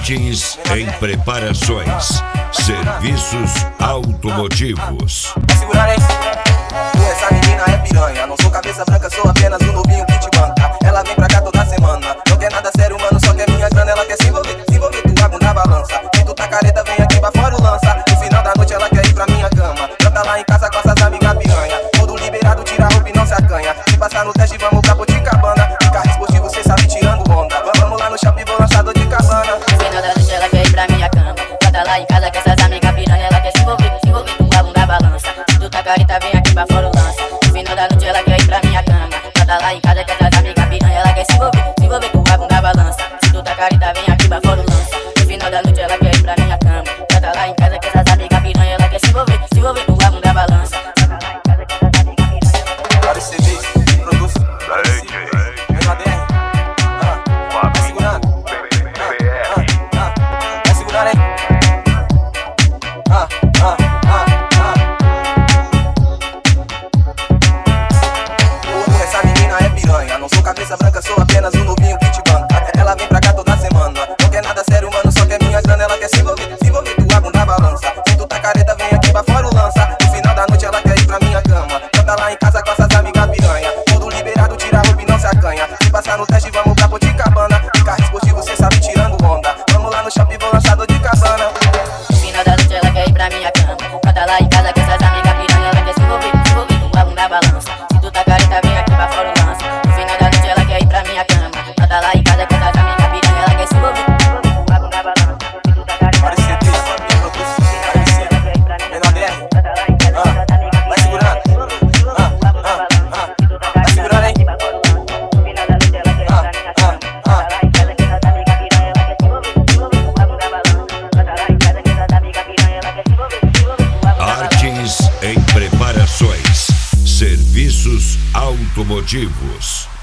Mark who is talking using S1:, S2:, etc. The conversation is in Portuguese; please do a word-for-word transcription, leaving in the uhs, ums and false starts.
S1: Martins em Preparações, Serviços Automotivos.
S2: Vai segurar, hein? Pô, essa menina é piranha. Não sou cabeça branca, sou apenas um novinho que te banca. Ela vem pra cá toda semana. Não quer nada sério, mano, só quer minha grana. Ela quer se envolver, se envolver, tua bunda balança. Se tu tá careta, vem aqui pra fora o lança. No final da noite ela quer ir pra minha cama. Já tá lá em casa com essas amigas piranha. Tudo liberado, tira a roupa e não se acanha. Se passar no teste, vamos pra Boticabana. De carro esportivo, cê sabe, tirando onda. Vamos lá no shopping, vou lançar dor de cabana.
S3: No final da noite ela quer ir pra minha cama. Já tá lá em casa com essas amigas piranha. Ela quer se envolver, se envolver, tua bunda balança. Se tu tá careta, vem aqui pra fora o lança. No final da noite ela quer ir pra minha cama. Já tá lá em casa com essas amigas piranha. Ela quer se envolver, se envolver, tua bunda balança. Se tu tá careta, vem aqui pra fora o lança. No final da noite ela quer ir pra minha cama. Já tá lá em casa com essas amigas piranha. Ela quer se envolver, se envolver, tua bunda balança.
S2: Para esse serviço, produz, menor D R. Ah, vai segurando. Ah, ah, ah, vai segurar, hein? Ah, ah, ah, ah. Pô, essa menina é piranha. Não sou cabeça branca, sou apenas um novinho que te banca. Ela vem pra cá toda semana. Não quer nada sério, mano, só quer minha grana. Ela quer se envolver, se envolver, tua bunda balança. Se tu tá careta, vem aqui pra fora o lança. No final da noite ela quer ir pra minha cama. Já tá lá em casa com essas amigas piranha. Tudo liberado, tira a roupa e não se acanha. Se passar no teste, vamos pra Boticabana. De carro esportivo, cê sabe, tirando onda. Vamos lá no shopping, vou lançar dor de cabana.
S3: No final da noite ela quer ir pra minha cama. Já tá lá em casa com essas amigas piranha. Ela quer se envolver, se envolver, tua bunda balança. Se tu tá careta, vem aqui pra fora o lança. No final da noite ela quer ir pra minha cama. Já tá lá em casa com essas amigas piranha. Ela quer se envolver, se envolver, tua bunda balança. Se tu tá careta,
S2: Para esse serviço, produz, menor D R. Ah, vai segurando. Ah, ah, ah, vai segurando, hein? Ah, ah, ah.
S1: Martins em Preparações, Serviços Automotivos.